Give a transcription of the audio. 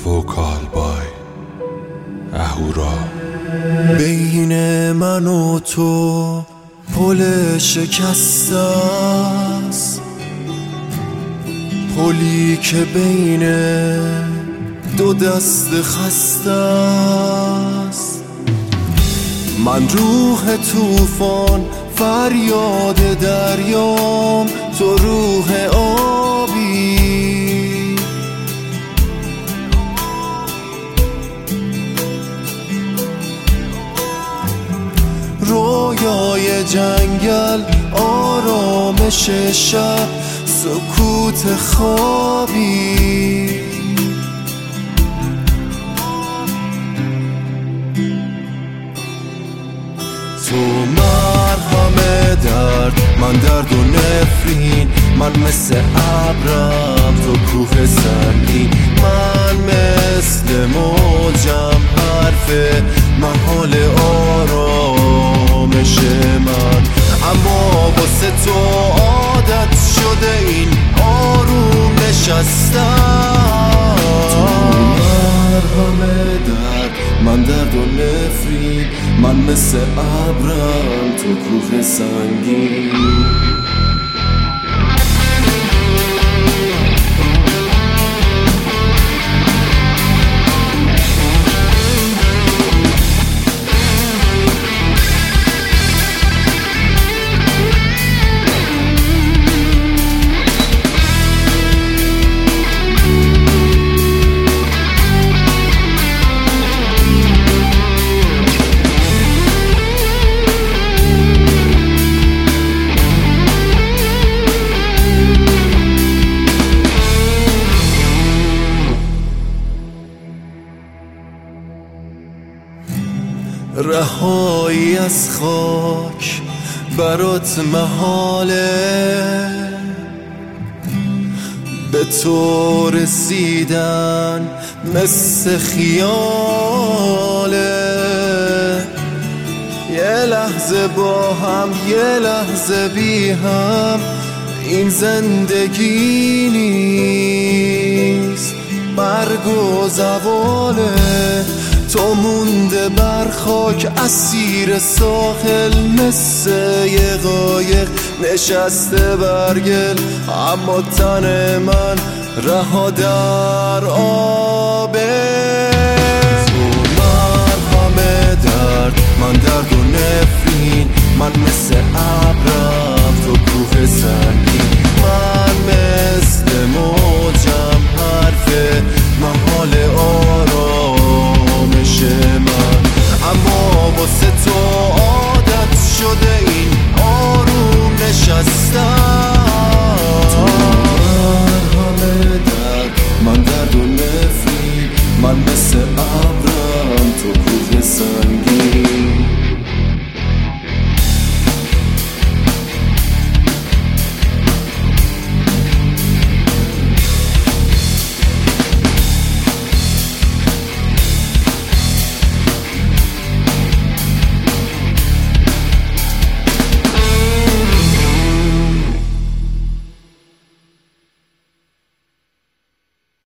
وکال بای اهورا. بین من و تو پل شکسته است، پلی که بین دو دست خسته است. من روح طوفان فریاد دریام، تو روح آبی. رویای جنگل، آرامش شب، سکوت خوابی. تو مرهم درد، من درد و نفرین. من مثل ابرم، تو کوه سنگین. من مثل موجم، حرف محال آرامش من. اما واسه تو عادت شده این آروم نشستم. تو مرهم درد، من درد و نفرین. من مثل ابرم، تو کوه سنگین. رهایی از خاک برات محاله، به تو رسیدن مثل خیاله. یه لحظه با هم، یه لحظه بی هم، این زندگی نیست، مرگ و زواله. تو مونده بر خاک، اسیر ساحل، مثل یه قایق نشسته برگل. اما تن من رها در آبه.